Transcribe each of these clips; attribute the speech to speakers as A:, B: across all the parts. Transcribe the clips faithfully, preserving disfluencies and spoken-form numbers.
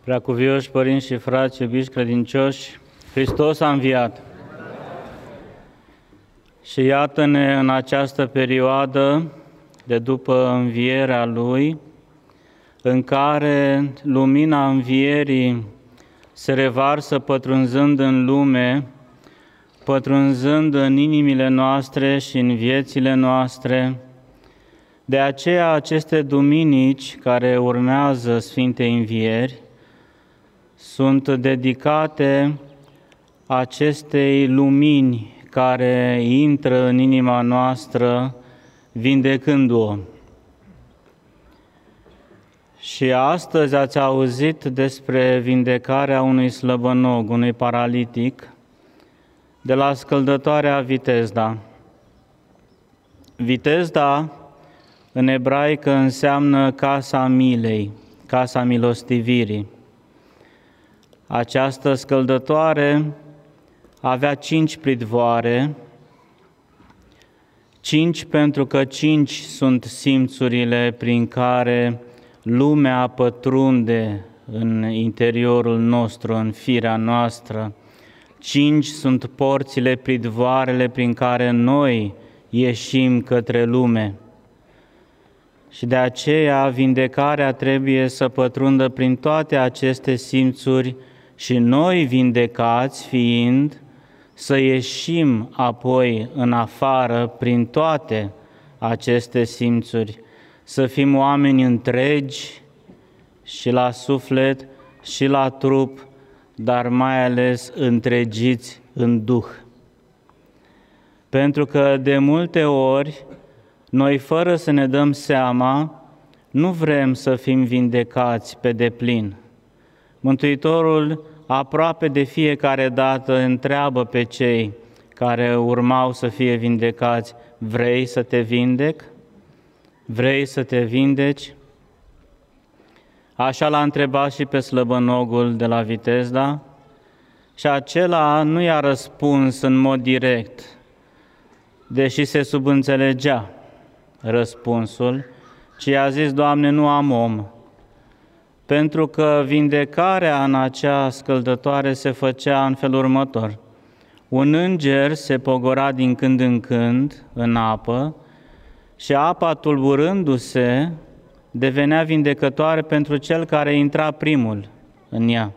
A: Preacuvioși părinți și frați, iubiți credincioși, Hristos a înviat. Și iată-ne în această perioadă de după învierea Lui, în care lumina învierii se revarsă pătrunzând în lume, pătrunzând în inimile noastre și în viețile noastre. De aceea aceste duminici care urmează Sfintei Învieri sunt dedicate acestei lumini care intră în inima noastră vindecând-o. Și astăzi ați auzit despre vindecarea unui slăbănog, unui paralitic, de la scăldătoarea Vitezda. Vitezda, în ebraică, înseamnă casa milei, casa milostivirii. Această scăldătoare avea cinci pridvoare, cinci pentru că cinci sunt simțurile prin care lumea pătrunde în interiorul nostru, în firea noastră. Cinci sunt porțile, pridvoarele prin care noi ieșim către lume. Și de aceea vindecarea trebuie să pătrundă prin toate aceste simțuri și noi, vindecați fiind, să ieșim apoi în afară prin toate aceste simțuri, să fim oameni întregi și la suflet și la trup, dar mai ales întregiți în Duh. Pentru că de multe ori, noi fără să ne dăm seama, nu vrem să fim vindecați pe deplin. Mântuitorul aproape de fiecare dată întreabă pe cei care urmau să fie vindecați: vrei să te vindec? Vrei să te vindeci? Așa l-a întrebat și pe slăbănogul de la Vitezda și acela nu i-a răspuns în mod direct, deși se subînțelegea răspunsul, ci i-a zis: Doamne, nu am om. Pentru că vindecarea în acea scăldătoare se făcea în felul următor. Un înger se pogora din când în când în apă și apa, tulburându-se, devenea vindecătoare pentru cel care intra primul în ea.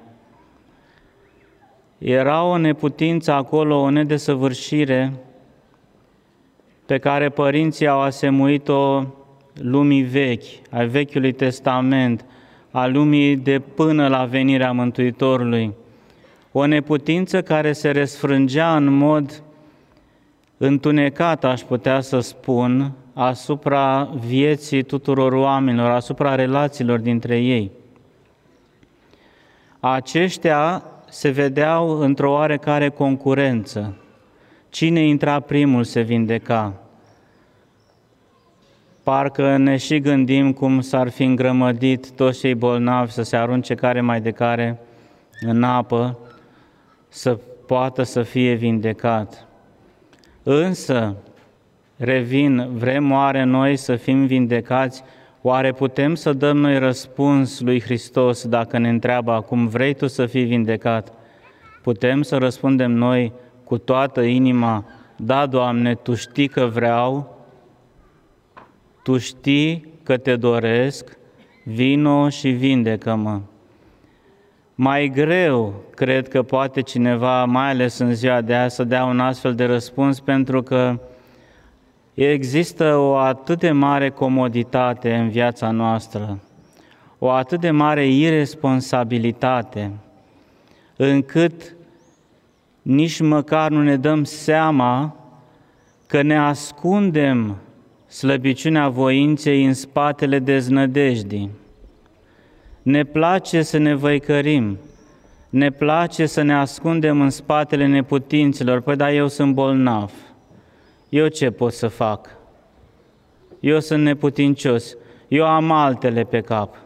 A: Era o neputință acolo, o nedesăvârșire pe care părinții au asemuit-o lumii vechi, ai Vechiului Testament, a lumii de până la venirea Mântuitorului. O neputință care se răsfrângea în mod întunecat, aș putea să spun, asupra vieții tuturor oamenilor, asupra relațiilor dintre ei. Aceștia se vedeau într-o oarecare concurență. Cine intra primul se vindeca. Parcă ne și gândim cum s-ar fi îngrămădit toți cei bolnavi să se arunce care mai de care în apă, să poată să fie vindecat. Însă, revin, vrem oare noi să fim vindecați? Oare putem să dăm noi răspuns lui Hristos dacă ne întreabă acum: vrei tu să fii vindecat? Putem să răspundem noi cu toată inima: da, Doamne, Tu știi că vreau, Tu știi că Te doresc, vino și vindecă-mă. Mai greu, cred că poate cineva, mai ales în ziua de azi, să dea un astfel de răspuns, pentru că există o atât de mare comoditate în viața noastră, o atât de mare iresponsabilitate, încât nici măcar nu ne dăm seama că ne ascundem slăbiciunea voinței în spatele deznădejdii. Ne place să ne văicărim, ne place să ne ascundem în spatele neputinților. Păi da, eu sunt bolnav, eu ce pot să fac? Eu sunt neputincios, eu am altele pe cap.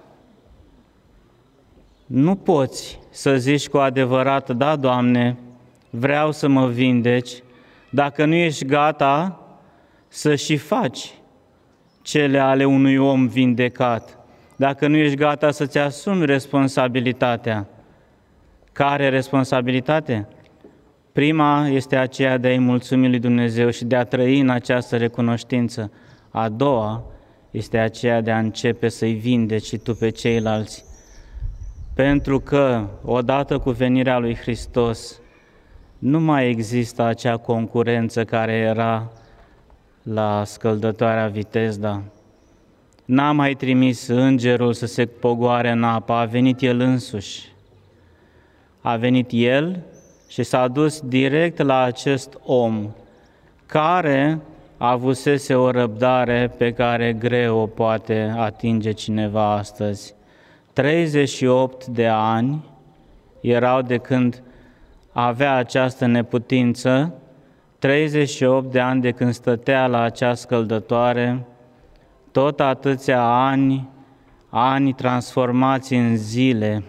A: Nu poți să zici cu adevărat: da, Doamne, vreau să mă vindeci, dacă nu ești gata să și faci cele ale unui om vindecat. dacă nu ești gata să-ți asumi responsabilitatea. Care responsabilitate? Prima este aceea de a-i mulțumi lui Dumnezeu și de a trăi în această recunoștință. A doua este aceea de a începe să-i vindeci și tu pe ceilalți. Pentru că, odată cu venirea lui Hristos, nu mai există acea concurență care era la scăldătoarea Vitezda. N-a mai trimis îngerul să se pogoare în apă, a venit El însuși. A venit El și s-a dus direct la acest om care avusese o răbdare pe care greu o poate atinge cineva astăzi. treizeci și opt de ani erau de când avea această neputință, treizeci și opt de ani de când stătea la acea scăldătoare, tot atâția ani, ani transformați în zile,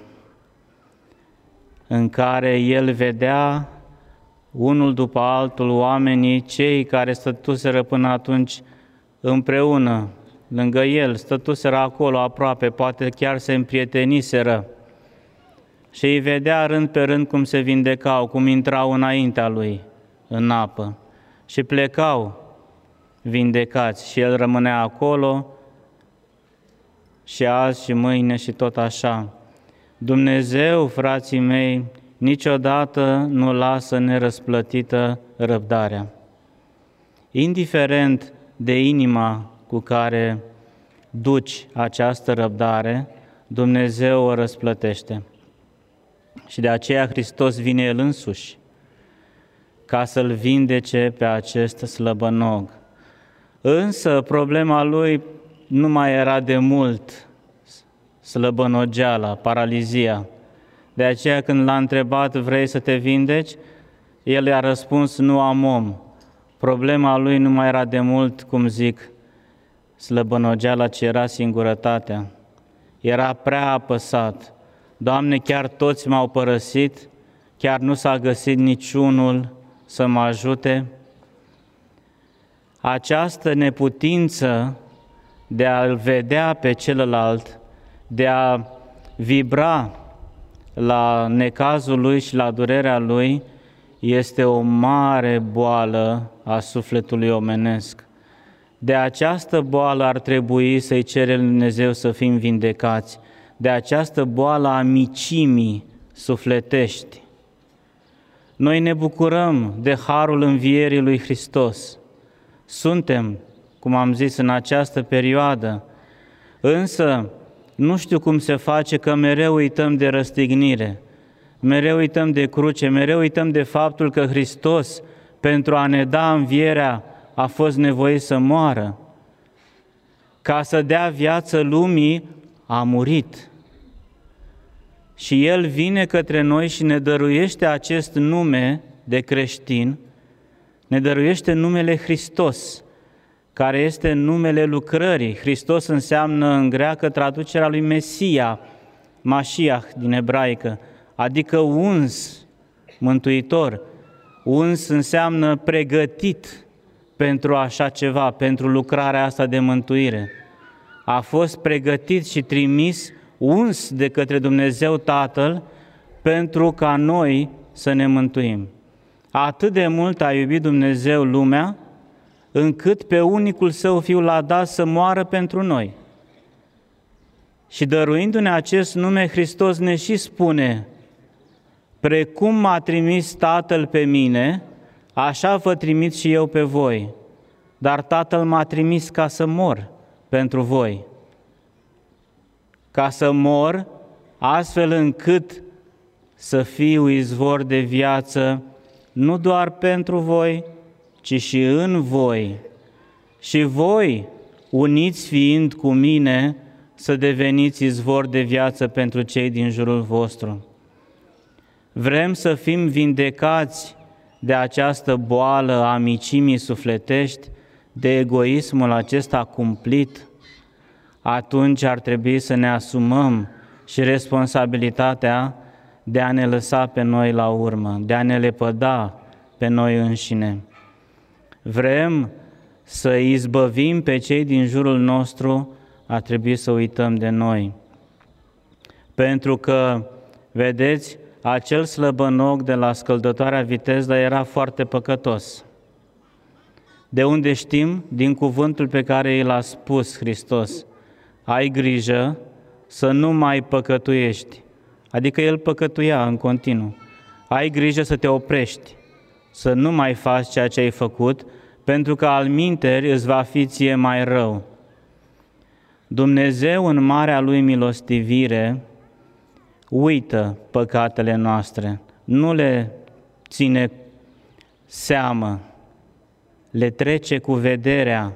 A: în care el vedea unul după altul oamenii, cei care stătuseră până atunci împreună, lângă el, stătuseră acolo aproape, poate chiar se împrieteniseră, și îi vedea rând pe rând cum se vindecau, cum intrau înaintea lui în apă și plecau vindecați și el rămânea acolo și azi și mâine și tot așa. Dumnezeu, frații mei, niciodată nu lasă nerăsplătită răbdarea. Indiferent de inima cu care duci această răbdare, Dumnezeu o răsplătește. Și de aceea Hristos vine El însuși ca să-l vindece pe acest slăbănog. Însă problema lui nu mai era de mult slăbănogeala, paralizia. De aceea când l-a întrebat, vrei să te vindeci? El i-a răspuns, nu am om. Problema lui nu mai era de mult, cum zic, slăbănogeala, ci era singurătatea. Era prea apăsat. Doamne, chiar toți m-au părăsit, chiar nu s-a găsit niciunul să mă ajute. Această neputință de a-l vedea pe celălalt, de a vibra la necazul lui și la durerea lui, este o mare boală a sufletului omenesc. De această boală ar trebui să-i cere lui Dumnezeu să fim vindecați, de această boală a micimii sufletești. Noi ne bucurăm de harul învierii lui Hristos. Suntem, cum am zis, în această perioadă, însă nu știu cum se face că mereu uităm de răstignire, mereu uităm de cruce, mereu uităm de faptul că Hristos, pentru a ne da învierea, a fost nevoit să moară. Ca să dea viață lumii, a murit. Și El vine către noi și ne dăruiește acest nume de creștin, ne dăruiește numele Hristos, care este numele lucrării. Hristos înseamnă în greacă traducerea lui Mesia, Mashiach din ebraică, adică uns, mântuitor. Uns înseamnă pregătit pentru așa ceva, pentru lucrarea asta de mântuire. A fost pregătit și trimis, uns de către Dumnezeu Tatăl, pentru ca noi să ne mântuim. Atât de mult a iubit Dumnezeu lumea, încât pe unicul Său Fiu l-a dat să moară pentru noi. Și dăruindu-ne acest nume, Hristos ne și spune, precum m-a trimis Tatăl pe mine, așa vă trimit și eu pe voi. Dar Tatăl m-a trimis ca să mor pentru voi. Ca să mor, astfel încât să fiu izvor de viață, nu doar pentru voi, ci și în voi. Și voi, uniți fiind cu mine, să deveniți izvor de viață pentru cei din jurul vostru. Vrem să fim vindecați de această boală a micimii sufletești, de egoismul acesta cumplit, atunci ar trebui să ne asumăm și responsabilitatea de a ne lăsa pe noi la urmă, de a ne lepăda pe noi înșine. Vrem să izbăvim pe cei din jurul nostru, ar trebui să uităm de noi. Pentru că, vedeți, acel slăbănoc de la scăldătoarea Vitezda era foarte păcătos. De unde știm? Din cuvântul pe care i l-a spus Hristos. Ai grijă să nu mai păcătuiești. Adică el păcătuia în continuu. Ai grijă să te oprești, să nu mai faci ceea ce ai făcut, pentru că alminteri îți va fi ție mai rău. Dumnezeu, în marea Lui milostivire, uită păcatele noastre, nu le ține seamă, le trece cu vederea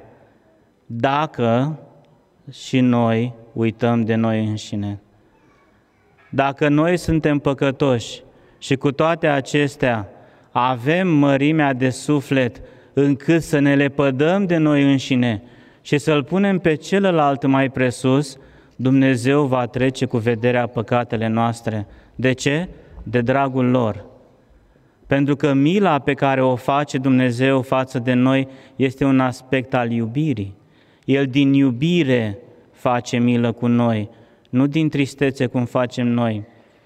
A: dacă și noi uităm de noi înșine. Dacă noi suntem păcătoși și cu toate acestea avem mărimea de suflet încât să ne lepădăm de noi înșine și să-L punem pe celălalt mai presus, Dumnezeu va trece cu vederea păcatele noastre. De ce? De dragul lor. Pentru că mila pe care o face Dumnezeu față de noi este un aspect al iubirii. El din iubire face milă cu noi, nu din tristețe cum facem noi.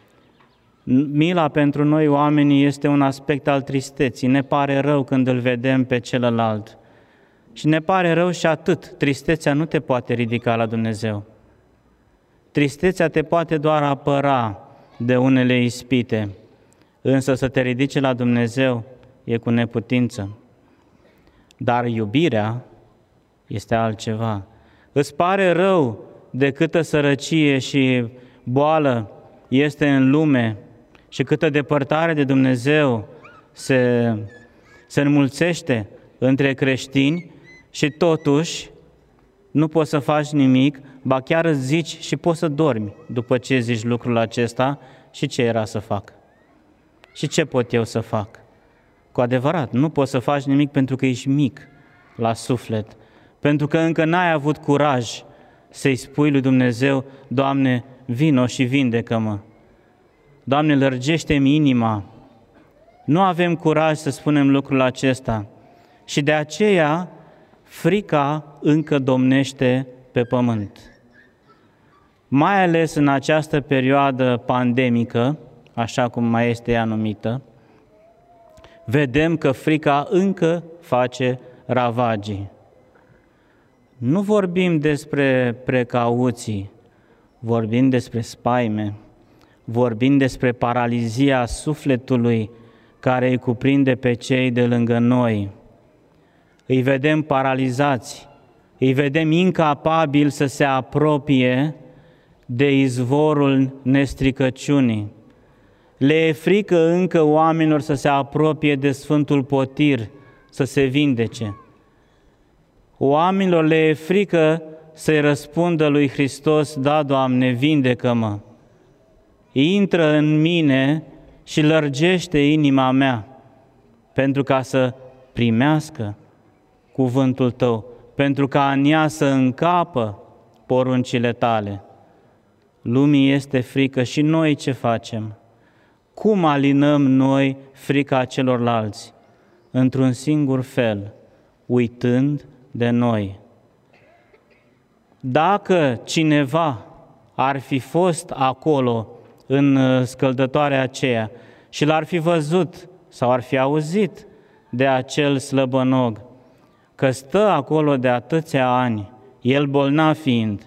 A: Mila pentru noi, oamenii, este un aspect al tristeții. Ne pare rău când îl vedem pe celălalt. Și ne pare rău și atât. Tristețea nu te poate ridica la Dumnezeu. Tristețea te poate doar apăra de unele ispite, însă să te ridice la Dumnezeu e cu neputință. Dar iubirea este altceva. Îți pare rău de câtă sărăcie și boală este în lume și câtă depărtare de Dumnezeu se, se înmulțește între creștini și totuși nu poți să faci nimic, ba chiar îți zici și poți să dormi după ce zici lucrul acesta. Și ce era să fac? Și ce pot eu să fac? Cu adevărat, nu poți să faci nimic pentru că ești mic la suflet, pentru că încă n-ai avut curaj să-i spui lui Dumnezeu: Doamne, vino și vindecă-mă. Doamne, lărgește-mi inima. Nu avem curaj să spunem lucrul acesta și de aceea frica încă domnește pe pământ. Mai ales în această perioadă pandemică, așa cum mai este ea numită, vedem că frica încă face ravagii. Nu vorbim despre precauții, vorbim despre spaime, vorbim despre paralizia sufletului care îi cuprinde pe cei de lângă noi. Îi vedem paralizați, îi vedem incapabili să se apropie de izvorul nestricăciunii. Le e frică încă oamenilor să se apropie de Sfântul Potir, să se vindece. Oamenilor le e frică să-i răspundă lui Hristos: da, Doamne, vindecă-mă. Intră în mine și lărgește inima mea, pentru ca să primească cuvântul Tău, pentru ca în ea să încapă poruncile Tale. Lumii este frică și noi ce facem? Cum alinăm noi frica celorlalți? Într-un singur fel, uitând de noi. Dacă cineva ar fi fost acolo în scăldătoarea aceea și l-ar fi văzut sau ar fi auzit de acel slăbănog că stă acolo de atâția ani, el bolnav fiind,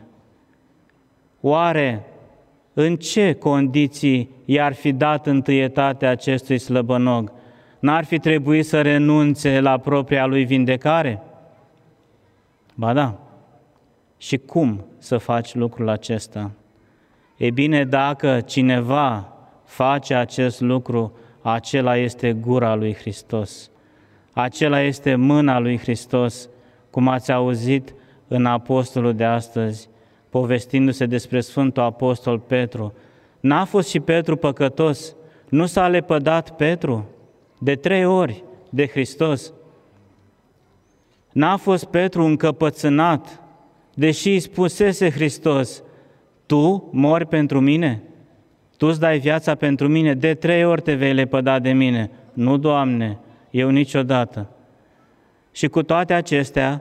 A: oare în ce condiții i-ar fi dat întâietate acestui slăbănog? N-ar fi trebuit să renunțe la propria lui vindecare? Ba da. Și cum să faci lucrul acesta? E bine, dacă cineva face acest lucru, acela este gura lui Hristos. Acela este mâna lui Hristos, cum ați auzit în apostolul de astăzi, povestindu-se despre Sfântul Apostol Petru. N-a fost și Petru păcătos? Nu s-a lepădat Petru de trei ori de Hristos? N-a fost Petru încăpățânat, deși îi spusese Hristos: Tu mori pentru mine? Tu îți dai viața pentru mine? De trei ori te vei lepăda de mine. Nu, Doamne, eu niciodată. Și cu toate acestea,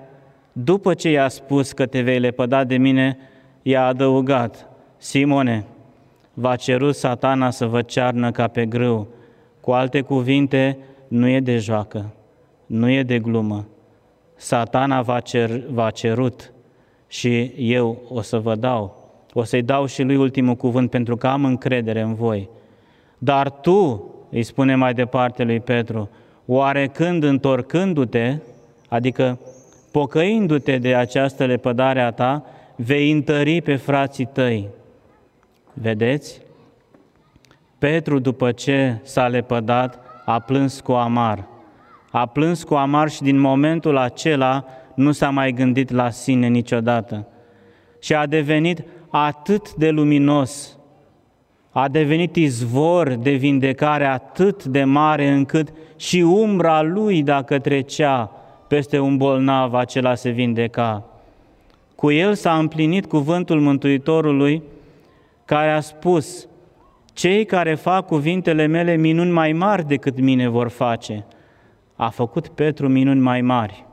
A: După ce i-a spus că te vei lepăda de mine, i-a adăugat: Simone, v-a cerut Satana să vă cearnă ca pe grâu. Cu alte cuvinte, nu e de joacă, nu e de glumă. Satana v-a, cer, v-a cerut și eu o să vă dau. O să-i dau și lui ultimul cuvânt, pentru că am încredere în voi. Dar tu, îi spune mai departe lui Petru, oarecând întorcându-te, adică pocăindu-te de această lepădare a ta, vei întări pe frații tăi. Vedeți? Petru, după ce s-a lepădat, a plâns cu amar. A plâns cu amar și din momentul acela nu s-a mai gândit la sine niciodată. Și a devenit atât de luminos, a devenit izvor de vindecare atât de mare încât și umbra lui, dacă trecea peste un bolnav, acela se vindeca. Cu el s-a împlinit cuvântul Mântuitorului, care a spus: cei care fac cuvintele mele minuni mai mari decât mine vor face. A făcut Petru minuni mai mari.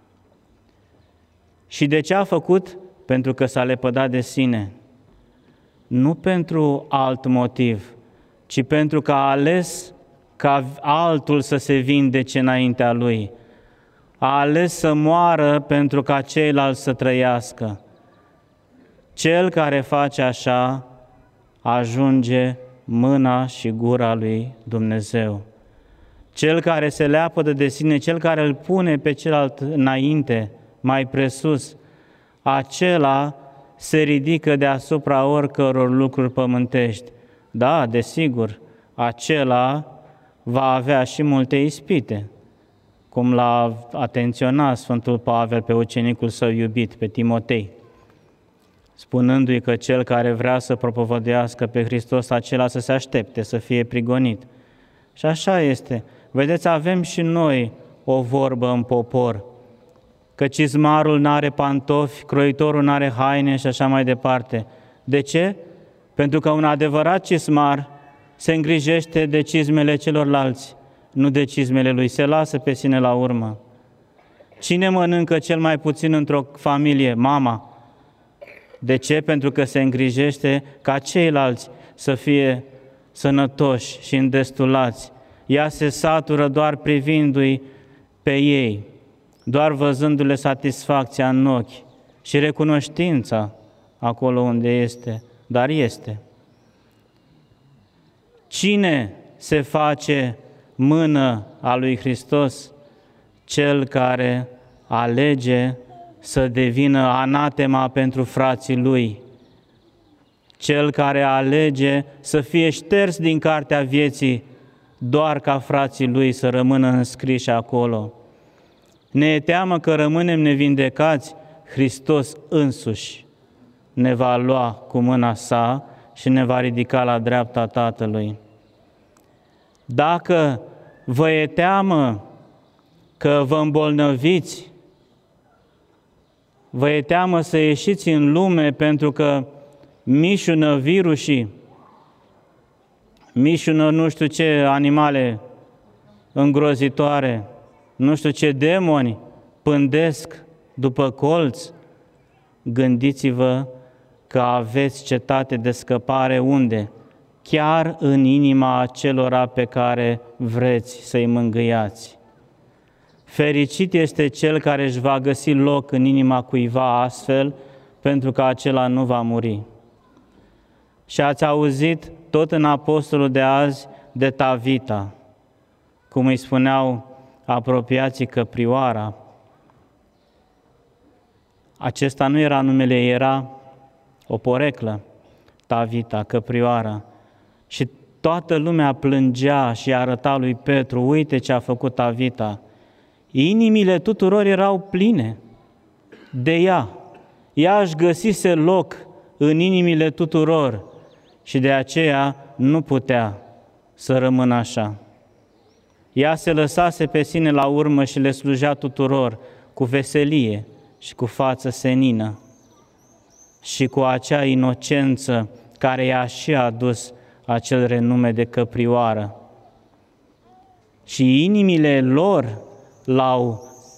A: Și de ce a făcut? Pentru că s-a lepădat de sine. Nu pentru alt motiv, ci pentru că a ales ca altul să se vindece înaintea lui. A ales să moară pentru ca ceilalți să trăiască. Cel care face așa ajunge mâna și gura lui Dumnezeu. Cel care se leapădă de sine, cel care îl pune pe celălalt înainte, mai presus, acela se ridică deasupra oricăror lucruri pământești. Da, desigur, acela va avea și multe ispite, cum l-a atenționat Sfântul Pavel pe ucenicul său iubit, pe Timotei, spunându-i că cel care vrea să propovăduiască pe Hristos, acela să se aștepte, să fie prigonit. Și așa este. Vedeți, avem și noi o vorbă în popor, că cizmarul n-are pantofi, croitorul n-are haine și așa mai departe. De ce? Pentru că un adevărat cizmar se îngrijește de cizmele celorlalți, nu de cizmele lui, se lasă pe sine la urmă. Cine mănâncă cel mai puțin într-o familie? Mama. De ce? Pentru că se îngrijește ca ceilalți să fie sănătoși și îndestulați. Ea se satură doar privindu-i pe ei, doar văzându-le satisfacția în ochi și recunoștința acolo unde este, dar este. Cine se face mână a lui Hristos? Cel care alege să devină anatema pentru frații lui, cel care alege să fie șters din cartea vieții doar ca frații lui să rămână înscriși acolo. Ne e teamă că rămânem nevindecați, Hristos însuși ne va lua cu mâna sa și ne va ridica la dreapta Tatălui. Dacă vă e teamă că vă îmbolnăviți, vă e teamă să ieșiți în lume pentru că mișună virusii, mișună nu știu ce animale îngrozitoare, nu știu ce demoni pândesc după colț, gândiți-vă că aveți cetate de scăpare unde? Chiar în inima acelora pe care vreți să-i mângâiați. Fericit este cel care își va găsi loc în inima cuiva astfel, pentru că acela nu va muri. Și ați auzit tot în apostolul de azi de Tavita, cum îi spuneau apropiații Căprioara. Acesta nu era numele, era o poreclă, Tavita, Căprioara. Și toată lumea plângea și arăta lui Petru: uite ce a făcut Tavita. Inimile tuturor erau pline de ea. Ea își găsise loc în inimile tuturor și de aceea nu putea să rămână așa. Ea se lăsase pe sine la urmă și le slujea tuturor cu veselie și cu față senină și cu acea inocență care i-a și adus acel renume de căprioară. Și inimile lor l-au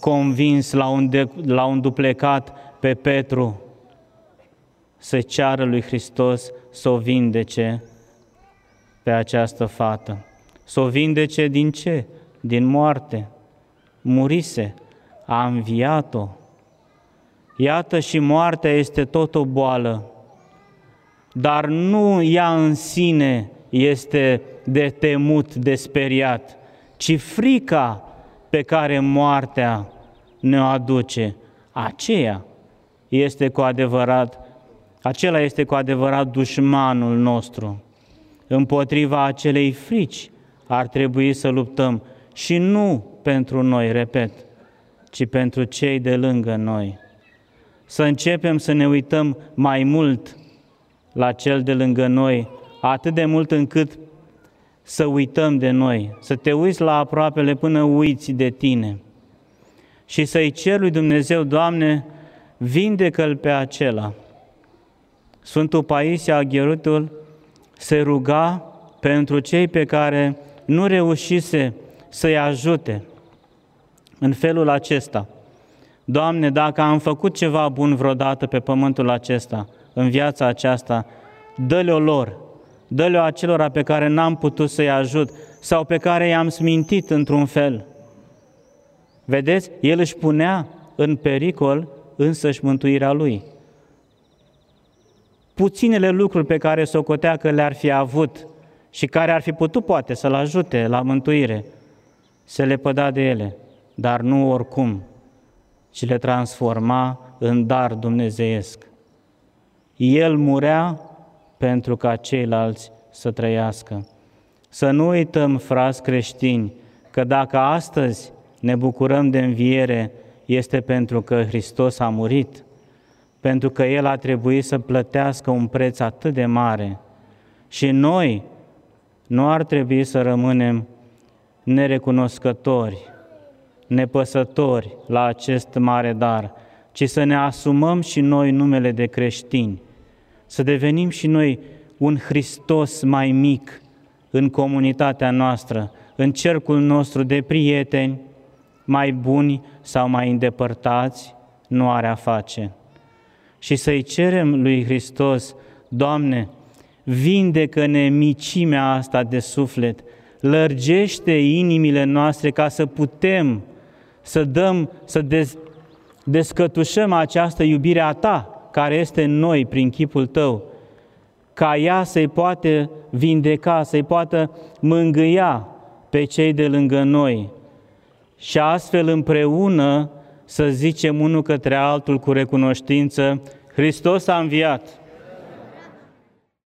A: convins, l-au, înde- l-au înduplecat pe Petru să ceară lui Hristos să o vindece pe această fată. Să o vindece din ce? Din moarte. Murise, a înviat-o. Iată, și moartea este tot o boală, dar nu ea în sine este de temut, de speriat, ci frica pe care moartea ne-o aduce. Aceea este cu adevărat, acela este cu adevărat dușmanul nostru. Împotriva acelei frici ar trebui să luptăm și nu pentru noi, repet, ci pentru cei de lângă noi. Să începem să ne uităm mai mult la cel de lângă noi, atât de mult încât să uităm de noi, să te uiți la aproapele până uiți de tine și să-i ceri lui Dumnezeu: Doamne, vindecă-l pe acela. Sfântul Paisie Aghioritul se ruga pentru cei pe care nu reușise să-i ajute în felul acesta: Doamne, dacă am făcut ceva bun vreodată pe pământul acesta, în viața aceasta, dă-le-o lor, dă-le-o acelora pe care n-am putut să-i ajut sau pe care i-am smintit într-un fel. Vedeți? El își punea în pericol însăși mântuirea lui. Puținele lucruri pe care socotea că le-ar fi avut și care ar fi putut poate să-l ajute la mântuire, se lepăda de ele, dar nu oricum, ci le transforma în dar dumnezeiesc. El murea pentru ca ceilalți să trăiască. Să nu uităm, frați creștini, că dacă astăzi ne bucurăm de înviere, este pentru că Hristos a murit, pentru că El a trebuit să plătească un preț atât de mare. Și noi nu ar trebui să rămânem nerecunoscători, nepăsători la acest mare dar, ci să ne asumăm și noi numele de creștini, să devenim și noi un Hristos mai mic în comunitatea noastră, în cercul nostru de prieteni, mai buni sau mai îndepărtați, nu are a face. Și să-i cerem lui Hristos: Doamne, vindecă-ne micimea asta de suflet, lărgește inimile noastre ca să putem să dăm, să dez, descătușăm această iubire a Ta, care este în noi prin chipul Tău, ca ea să-i poată vindeca, să-i poată mângâia pe cei de lângă noi și astfel împreună să zicem unul către altul cu recunoștință: Hristos a înviat!